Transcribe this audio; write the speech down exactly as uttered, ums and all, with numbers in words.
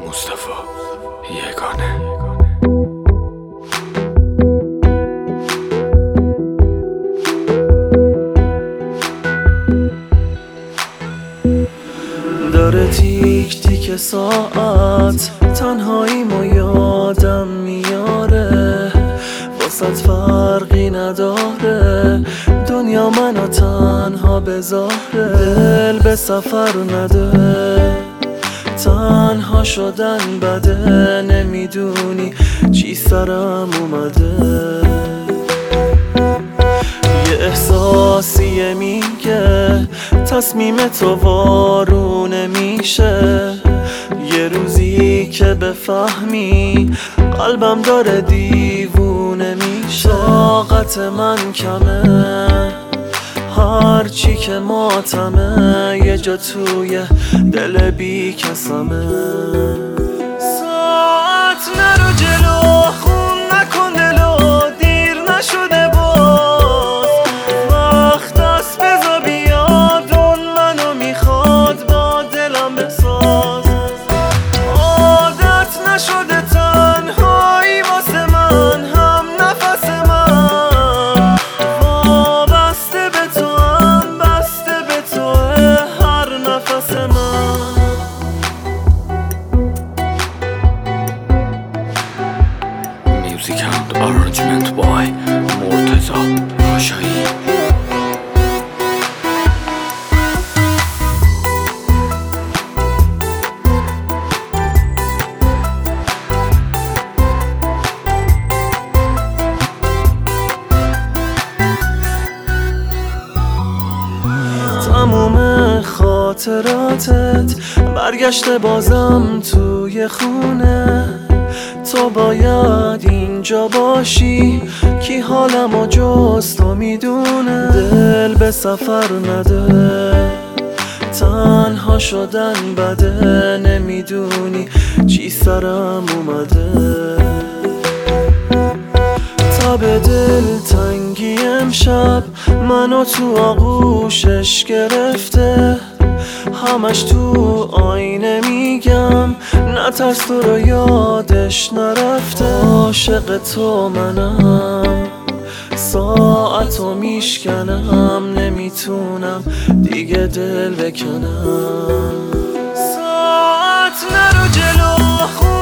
مصطفی یگانه. داره تیک تیک ساعت، تنهاییمو یادم میاره، واسط فرقی نداره دنیا منو تنها بذاره. دل به سفر نده، تنها شدن بده، نمیدونی چی سرم اومده. یه احساسیه میگه تصمیم تو وارونه میشه، یه روزی که بفهمی قلبم داره دیوونه میشه. طاقت من کمه، هرچی که ماتمه، یه جا توی دل بی کسمه. ساعت نرو جلو، خون نکن دلو، دیر نشده باز، وقت است بزا بیاد، اون منو میخواد با دلم بساز. عادت نشده تنهایی واسه من، هم نفس من وابسته به تو، هم بسته به تو هر نفس من. Music and arrangement by مرتضی پاشایی. تموم خاطراتت برگشته بازم توی خونه، تو باید اینجا باشی، کی حالمو جز تو میدونه. دل به سفر نده، تنها شدن بده، نمیدونی چی سرم اومده. تب دل تنگی امشب منو تو آغوشش گرفته، همش تو آینه میگم نترس تو رو یادش نرفته. عاشق تو منم، ساعتو میشکنم، نمیتونم دیگه دل بکنم. ساعت نرو جلو،